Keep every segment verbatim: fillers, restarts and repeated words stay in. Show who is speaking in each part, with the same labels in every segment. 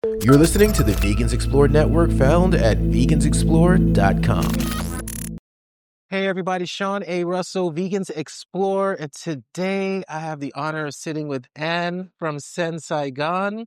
Speaker 1: You're listening to the Vegans Explore Network, found at vegans explore dot com. Hey everybody, Sean A. Russell, Vegans Explore, and today I have the honor of sitting with Anne from Sen Saigon.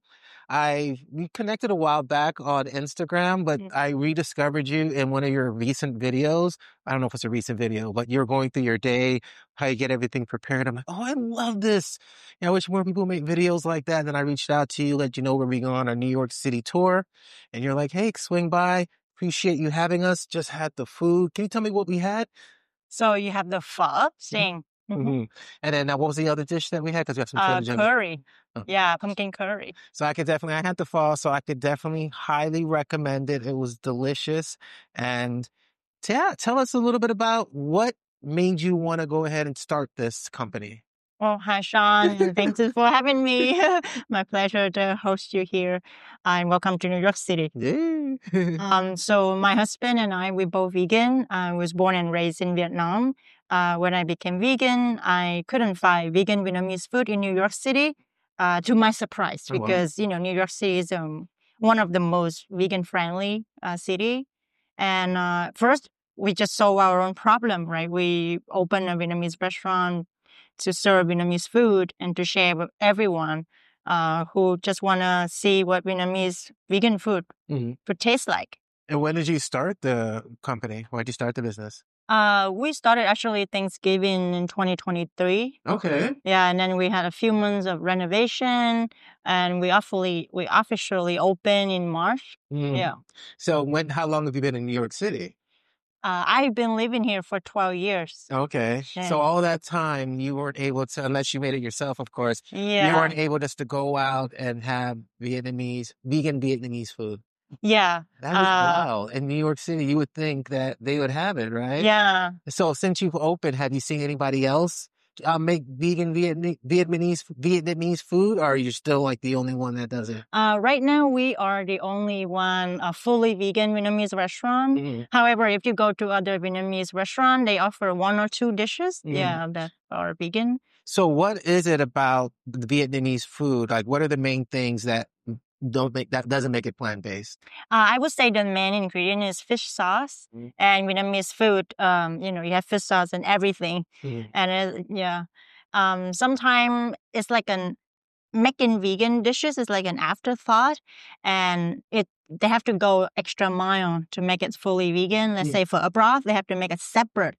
Speaker 1: I we connected a while back on Instagram, but I rediscovered you in one of your recent videos. I don't know if it's a recent video, but you're going through your day, how you get everything prepared. I'm like, oh, I love this. You know, I wish more people make videos like that. Then I reached out to you, let you know where we go on our New York City tour, and you're like, hey, swing by. Appreciate you having us. Just had the food. Can you tell me what we had?
Speaker 2: So you have the pho thing.
Speaker 1: Mm-hmm. And then uh, what was the other dish that we had? Because we have some
Speaker 2: Uh,
Speaker 1: footage.
Speaker 2: curry.
Speaker 1: Oh.
Speaker 2: Yeah, pumpkin curry.
Speaker 1: So I could definitely, I had the pho, so I could definitely highly recommend it. It was delicious. And yeah, tell us a little bit about what made you want to go ahead and start this company.
Speaker 2: Well, hi, Sean, and thanks for having me. My pleasure to host you here. And welcome to New York City.
Speaker 1: Yeah.
Speaker 2: um, so my husband and I, we're both vegan. I was born and raised in Vietnam. Uh, when I became vegan, I couldn't find vegan Vietnamese food in New York City, uh, to my surprise,
Speaker 1: Oh, wow.
Speaker 2: because, you know, New York City is um, one of the most vegan-friendly uh, city. And uh, first, we just solve our own problem, right? We opened a Vietnamese restaurant to serve Vietnamese food and to share with everyone uh, who just want to see what Vietnamese vegan food
Speaker 1: Mm-hmm.
Speaker 2: could taste like.
Speaker 1: And when did you start the company? Why did you start the business?
Speaker 2: Uh, we started actually Thanksgiving in twenty twenty-three.
Speaker 1: Okay.
Speaker 2: Yeah, and then we had a few months of renovation, and we officially we officially opened in March.
Speaker 1: Mm.
Speaker 2: Yeah.
Speaker 1: So when, how long have you been in New York City?
Speaker 2: Uh, I've been living here for twelve years.
Speaker 1: Okay.
Speaker 2: Yeah.
Speaker 1: So all that time you weren't able to, unless you made it yourself, of course,
Speaker 2: Yeah.
Speaker 1: you weren't able just to go out and have Vietnamese, vegan Vietnamese food.
Speaker 2: Yeah.
Speaker 1: That is
Speaker 2: Uh,
Speaker 1: wild. In New York City, you would think that they would have it, right?
Speaker 2: yeah.
Speaker 1: So since you've opened, have you seen anybody else uh, make vegan Vietnam- Vietnamese Vietnamese food, or are you still like the only one that does it?
Speaker 2: Uh, right now, we are the only one uh, fully vegan Vietnamese restaurant.
Speaker 1: Mm-hmm.
Speaker 2: However, if you go to other Vietnamese restaurant, they offer one or two dishes,
Speaker 1: Mm-hmm.
Speaker 2: yeah, that are vegan.
Speaker 1: So what is it about the Vietnamese food? Like, what are the main things that don't make that doesn't make it plant-based?
Speaker 2: Uh, I would say the main ingredient is fish sauce.
Speaker 1: Mm.
Speaker 2: And Vietnamese food, um, you know, you have fish sauce and everything.
Speaker 1: Mm.
Speaker 2: And it, yeah, um, sometimes it's like an making vegan dishes is like an afterthought, and it they have to go extra mile to make it fully vegan. Let's
Speaker 1: Mm.
Speaker 2: say for a broth, they have to make a separate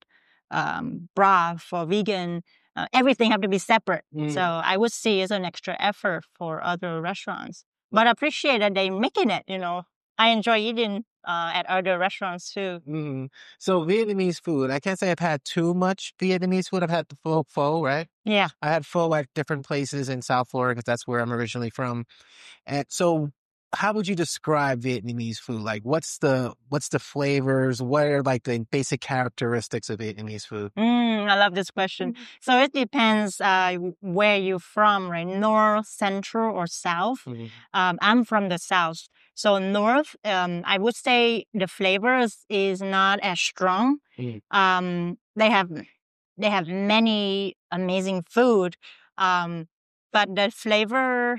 Speaker 2: um, broth for vegan. Uh, everything have to be separate.
Speaker 1: Mm.
Speaker 2: So I would see it's an extra effort for other restaurants. But I appreciate that they making it, you know. I enjoy eating uh, at other restaurants too.
Speaker 1: Mm. So Vietnamese food, I can't say I've had too much Vietnamese food. I've had the pho, pho, right?
Speaker 2: Yeah.
Speaker 1: I had pho at different places in South Florida because that's where I'm originally from. And so how would you describe Vietnamese food? Like what's the what's the flavors? What are like the basic characteristics of Vietnamese food?
Speaker 2: Mm, I love this question. Mm-hmm. So it depends uh, where you're from, right? North, central, or south. Mm-hmm. Um, I'm from the south. So north, um, I would say the flavors is not as strong. Mm-hmm. Um, they have they have many amazing food, um, but the flavor,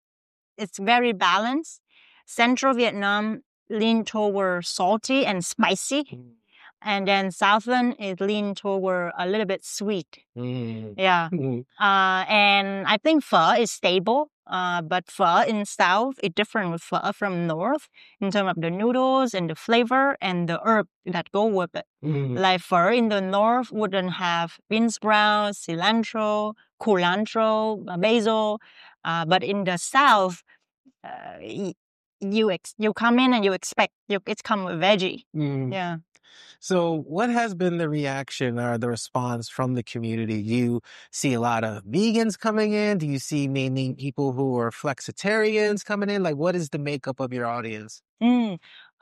Speaker 2: it's very balanced. Central Vietnam lean toward salty and spicy. Mm. And then Southern is lean toward a little bit sweet. Mm. Yeah. Mm. Uh, and I think pho is stable. Uh, but pho in South is different with pho from North in terms of the noodles and the flavor and the herb that go with it. Mm. Like pho in the North wouldn't have bean sprouts, cilantro, culantro, basil. Uh, but in the South, uh, you ex- you come in and you expect you, it's come with veggie. Mm. Yeah.
Speaker 1: So what has been the reaction or the response from the community? Do you see a lot of vegans coming in? Do you see mainly people who are flexitarians coming in? Like, what is the makeup of your audience?
Speaker 2: Mm.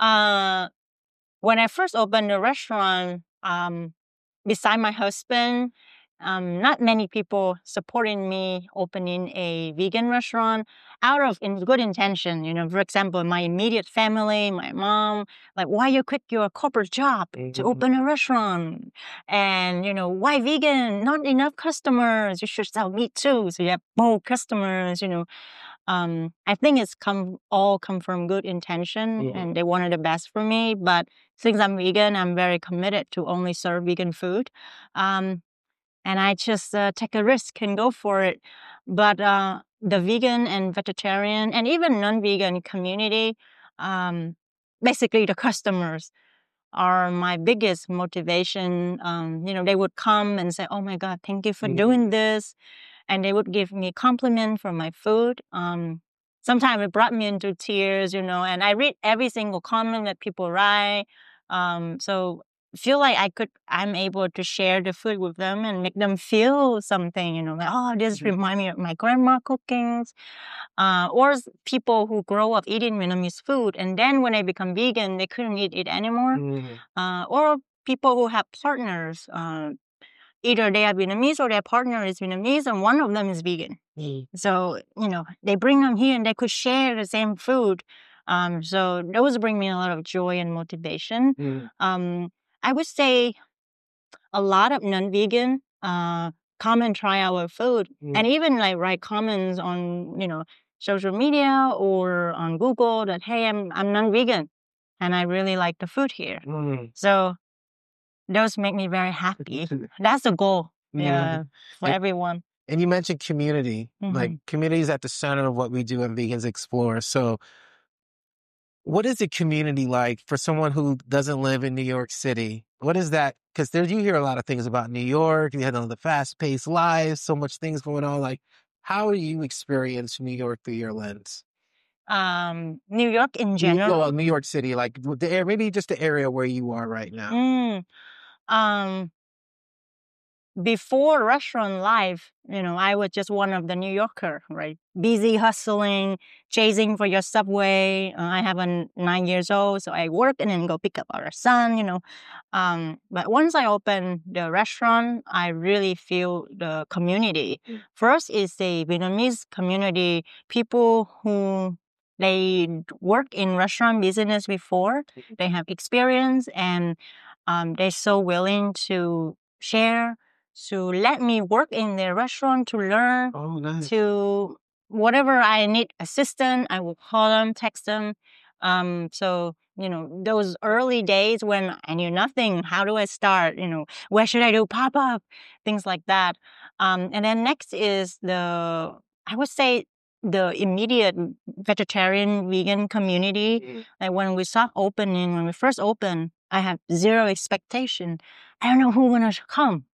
Speaker 2: Uh, when I first opened the restaurant, um, beside my husband, um, not many people supporting me opening a vegan restaurant out of in good intention. You know, for example, my immediate family, my mom, like, why you quit your corporate job mm-hmm. to open a restaurant? And, you know, why vegan? Not enough customers. You should sell meat too. So you have more customers, you know. Um, I think it's come all come from good intention,
Speaker 1: Mhm.
Speaker 2: and they wanted the best for me. But since I'm vegan, I'm very committed to only serve vegan food. Um, and I just uh, take a risk and go for it. But uh, the vegan and vegetarian and even non-vegan community, um, basically the customers, are my biggest motivation. Um, you know, they would come and say, "Oh my God, thank you for
Speaker 1: Mhm.
Speaker 2: doing this," and they would give me compliment for my food. Um, sometimes it brought me into tears, you know, and I read every single comment that people write. Um, so feel like I could, I'm able to share the food with them and make them feel something, you know, like, oh, this
Speaker 1: Mhm.
Speaker 2: remind me of my grandma cookings. Uh, or s- people who grow up eating Vietnamese food, and then when they become vegan, they couldn't eat it anymore.
Speaker 1: Mhm.
Speaker 2: Uh, or people who have partners, uh, either they are Vietnamese or their partner is Vietnamese and one of them is vegan.
Speaker 1: Mhm.
Speaker 2: So, you know, they bring them here and they could share the same food. Um, so those bring me a lot of joy and motivation.
Speaker 1: Mhm.
Speaker 2: Um, I would say a lot of non-vegan uh, come and try our food
Speaker 1: Mhm.
Speaker 2: and even like write comments on, you know, social media or on Google that, hey, I'm, I'm non-vegan and I really like the food here.
Speaker 1: Mhm.
Speaker 2: So those make me very happy. That's the goal. Yeah,
Speaker 1: Mhm.
Speaker 2: for
Speaker 1: And,
Speaker 2: everyone.
Speaker 1: and you mentioned community. Like
Speaker 2: Mhm.
Speaker 1: community is at the center of what we do in Vegans Explore. So what is the community like for someone who doesn't live in New York City? What is that? Because there you hear a lot of things about New York. You know, the fast-paced lives, so much things going on. Like, how do you experience New York through your lens?
Speaker 2: Um, New York in
Speaker 1: New,
Speaker 2: general.
Speaker 1: well, New York City, like the area, maybe just the area where you are right now.
Speaker 2: Mm, um, before restaurant life, you know, I was just one of the New Yorker, right? Busy hustling, chasing for your subway. Uh, I have a nine years old, so I work and then go pick up our son, you know. Um, but once I open the restaurant, I really feel the community.
Speaker 1: Mm.
Speaker 2: First is the Vietnamese community, people who they work in restaurant business before, they have experience and um, they're so willing to share, to let me work in their restaurant to learn,
Speaker 1: Oh, nice.
Speaker 2: to whatever I need assistance, I will call them, text them. Um, so, you know, those early days when I knew nothing, how do I start? You know, where should I do pop up? Things like that. Um, and then next is the, I would say, the immediate vegetarian vegan community.
Speaker 1: Mm.
Speaker 2: Like when we start opening, when we first opened, I had zero expectation. I don't know who gonna come.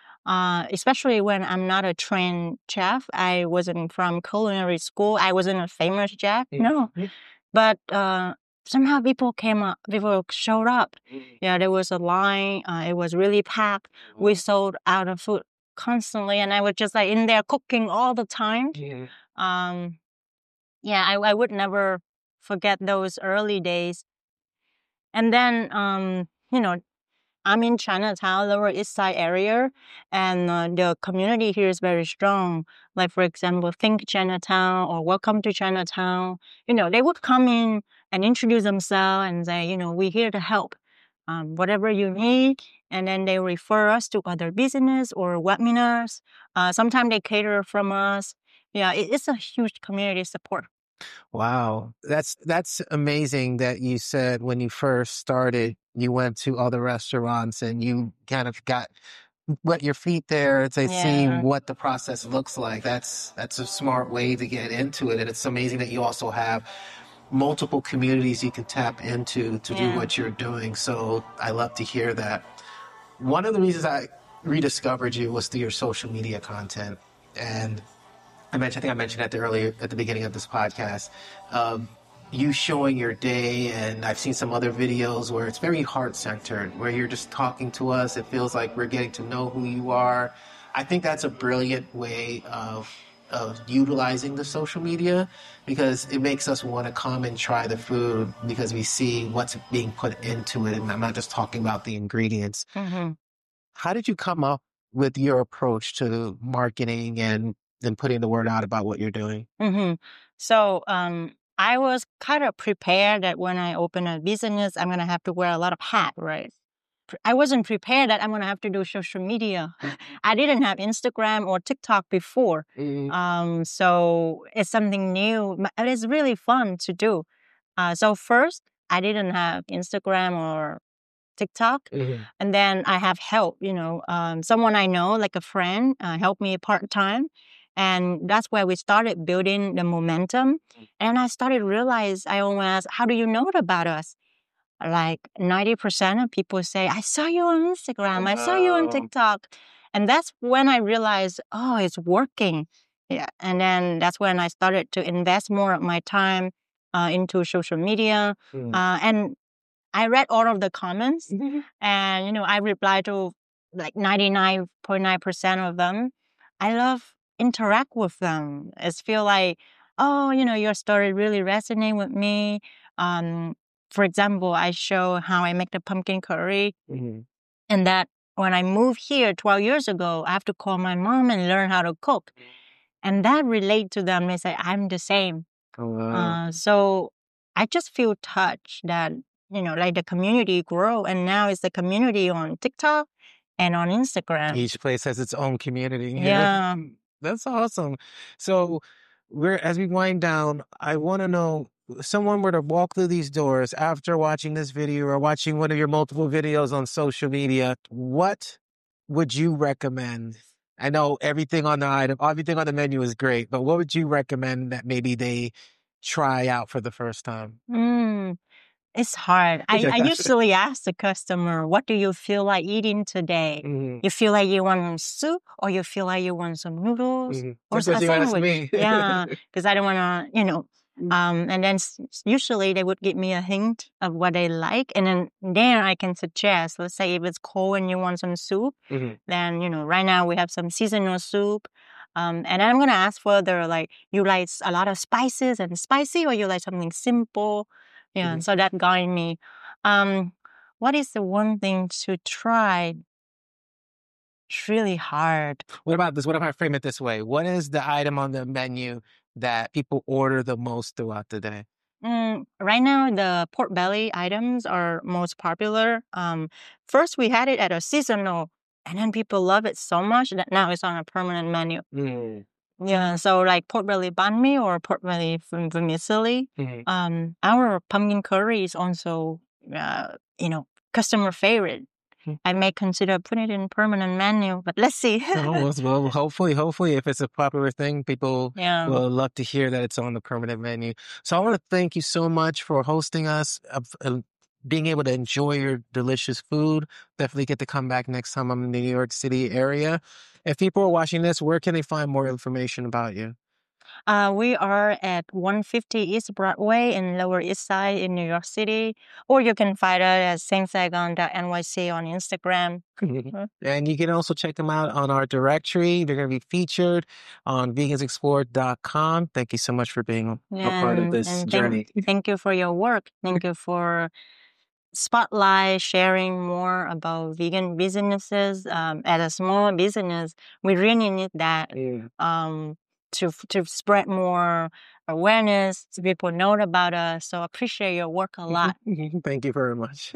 Speaker 2: Uh, especially when I'm not a trained chef. I wasn't from culinary school. I wasn't a famous chef.
Speaker 1: Mm.
Speaker 2: No.
Speaker 1: Mm.
Speaker 2: But uh, somehow people came up, people showed up.
Speaker 1: Mm.
Speaker 2: Yeah, there was a line. Uh, it was really packed. We sold out of food constantly. And I was just like in there cooking all the time.
Speaker 1: Yeah.
Speaker 2: Um, yeah, I, I would never forget those early days. And then, um, you know, I'm in Chinatown, Lower East Side area, and uh, the community here is very strong. Like, for example, Think Chinatown or Welcome to Chinatown. You know, they would come in and introduce themselves and say, you know, we're here to help. Um, whatever you need. And then they refer us to other business or webinars. Uh, sometimes they cater from us. Yeah, it, it's a huge community support.
Speaker 1: Wow. That's that's amazing that you said when you first started, you went to other restaurants and you kind of got wet your feet there to see
Speaker 2: Yeah.
Speaker 1: what the process looks like. That's that's a smart way to get into it. And it's amazing that you also have multiple communities you can tap into to do
Speaker 2: Yeah.
Speaker 1: what you're doing. So I love to hear that. One of the reasons I rediscovered you was through your social media content. And I mentioned, I think I mentioned at the earlier at the beginning of this podcast, um, you showing your day, and I've seen some other videos where it's very heart centered, where you're just talking to us. It feels like we're getting to know who you are. I think that's a brilliant way of of utilizing the social media because it makes us want to come and try the food because we see what's being put into it, and I'm not just talking about the ingredients.
Speaker 2: Mm-hmm.
Speaker 1: How did you come up with your approach to marketing and and putting the word out about what you're doing?
Speaker 2: Mm-hmm. So um, I was kind of prepared that when I open a business, I'm gonna have to wear a lot of hat, right? I wasn't prepared that I'm gonna have to do social media. I didn't have Instagram or TikTok before,
Speaker 1: Mhm.
Speaker 2: um, so it's something new. but It is really fun to do. Uh, so first, I didn't have Instagram or TikTok,
Speaker 1: Mhm.
Speaker 2: and then I have help. You know, um, someone I know, like a friend, uh, helped me part time, and that's where we started building the momentum. And I started to realize I always ask, "How do you know about us?" Like ninety percent of people say, I saw you on Instagram, I saw you on
Speaker 1: Wow.
Speaker 2: TikTok. And that's when I realized, oh, it's working. Yeah. And then that's when I started to invest more of my time uh, into social media.
Speaker 1: Mm.
Speaker 2: Uh, and I read all of the comments
Speaker 1: Mhm.
Speaker 2: and, you know, I replied to like ninety-nine point nine percent of them. I love interact with them. It's feel like, oh, you know, your story really resonate with me. Um, for example, I show how I make the pumpkin curry
Speaker 1: Mhm.
Speaker 2: and that when I moved here twelve years ago, I have to call my mom and learn how to cook. And that relate to them. They say, I'm the same.
Speaker 1: Oh, wow.
Speaker 2: Uh, so I just feel touched that, you know, like the community grow and now it's the community on TikTok and on Instagram.
Speaker 1: Each place has its own community.
Speaker 2: Yeah.
Speaker 1: That's awesome. So we're as we wind down, I want to know if someone were to walk through these doors after watching this video or watching one of your multiple videos on social media, what would you recommend? I know everything on the item, everything on the menu is great, but what would you recommend that maybe they try out for the first time?
Speaker 2: Mm, it's hard. I, I usually ask the customer, what do you feel like eating today?
Speaker 1: Mhm.
Speaker 2: You feel like you want some soup or you feel like you want some noodles
Speaker 1: Mhm.
Speaker 2: or
Speaker 1: That's
Speaker 2: s-
Speaker 1: what
Speaker 2: a
Speaker 1: you asked
Speaker 2: sandwich?
Speaker 1: me.
Speaker 2: Yeah, because I don't want to, you know. Um, and then s- usually they would give me a hint of what they like. And then there I can suggest, let's say if it's cold and you want some soup,
Speaker 1: Mhm.
Speaker 2: then, you know, right now we have some seasonal soup. Um, and I'm going to ask further, like, you like s- a lot of spices and spicy or you like something simple? Yeah,
Speaker 1: Mhm.
Speaker 2: so that guide me. Um, what is the one thing to try? It's really hard.
Speaker 1: What about this? What if I frame it this way? What is the item on the menu that people order the most throughout the day?
Speaker 2: Mm, right now, the pork belly items are most popular. Um, first, we had it at a seasonal, and then people love it so much that now it's on a permanent menu.
Speaker 1: Mm.
Speaker 2: Yeah, so like pork belly banh mi or pork belly from vermicelli.
Speaker 1: Mhm.
Speaker 2: Um, our pumpkin curry is also, uh, you know, customer favorite.
Speaker 1: Hmm.
Speaker 2: I may consider putting it in permanent menu, but let's see.
Speaker 1: Oh, well, well, hopefully, hopefully, if it's a popular thing, people
Speaker 2: Yeah.
Speaker 1: will love to hear that it's on the permanent menu. So I want to thank you so much for hosting us, of, uh, being able to enjoy your delicious food. Definitely get to come back next time I'm in the New York City area. If people are watching this, where can they find more information about you?
Speaker 2: Uh, we are at one fifty East Broadway in Lower East Side in New York City, or you can find us at saint saigon dot N Y C on Instagram. Mhm.
Speaker 1: And you can also check them out on our directory. They're going to be featured on vegans explore dot com. Thank you so much for being a part of
Speaker 2: And,
Speaker 1: this
Speaker 2: and
Speaker 1: journey.
Speaker 2: thank, thank you for your work. Thank you for spotlight sharing more about vegan businesses. Um, as a small business, we really need that
Speaker 1: Yeah.
Speaker 2: um, to to spread more awareness, so people know about us. So I appreciate your work a lot.
Speaker 1: Thank you very much.